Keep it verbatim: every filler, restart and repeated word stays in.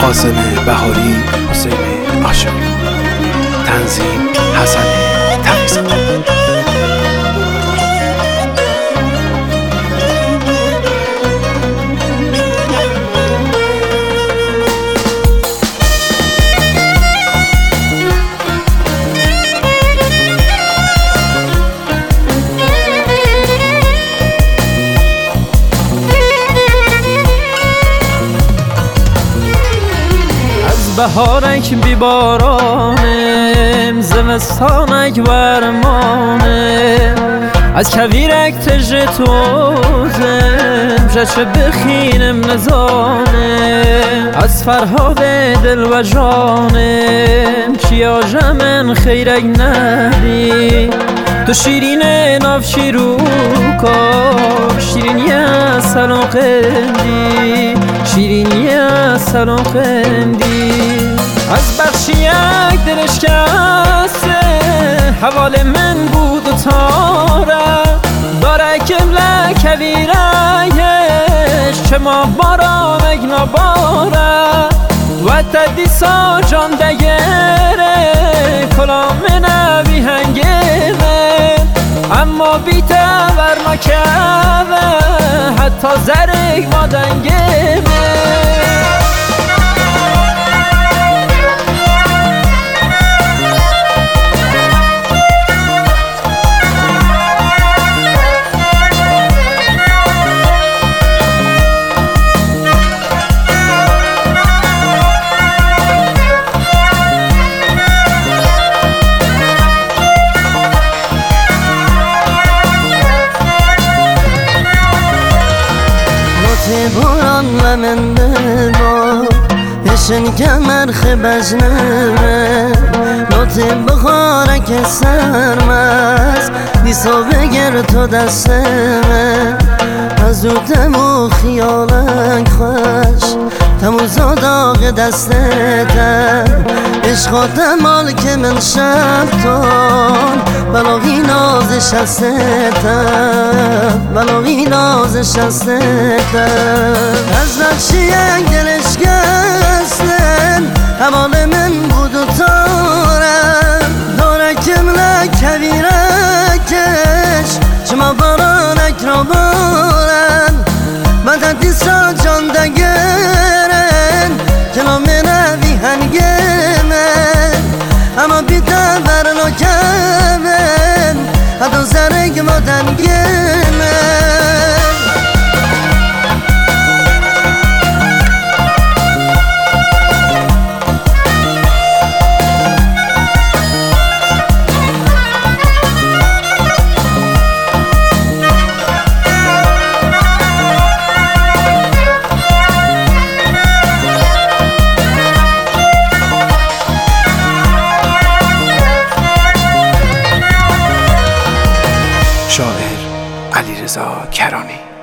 قاسم بهاری، حسین عاشقی، تنظیم حسن تقی‌زاده. بهارک بی بارانم، زمستانک ورمانم، از کویرک تجه توزم، جچه بخینم نزانم، از فرهاد دل و جانم، چیا جمن خیرک ندی، تو شیرین ناف شیرو کار، شیرینی سلام قندی، شیرینی سلام قندی. از بخشی یک دلش کسته حوال من بود و تاره، داره کمله کویرهش چه ما بارا مگنا باره، و تدیسا جان دگره کلام نبی هنگمه، اما بیته ورنکوه حتی زرگ ما دنگمه. باران و من با هشن کمر خبجنمه، نوت بخارک سرمز دیسا بگر تو دستمه، از او تمو خیالک خوش تمو زاداغ دستتم، عشقات مالک من شبتان بلاغی نازش هستتم، بلاغی نازش هستتم. از نقشی یک دلش گستن حوال من بود و تارم، داره کمله کویرکش چما بارانک را بارن، مدد دیسا جان دگرن کلام نبی هنگمن، اما بیده برناکمن حتی زرگ ما دنگمن. شاعر علیرضا کرانی.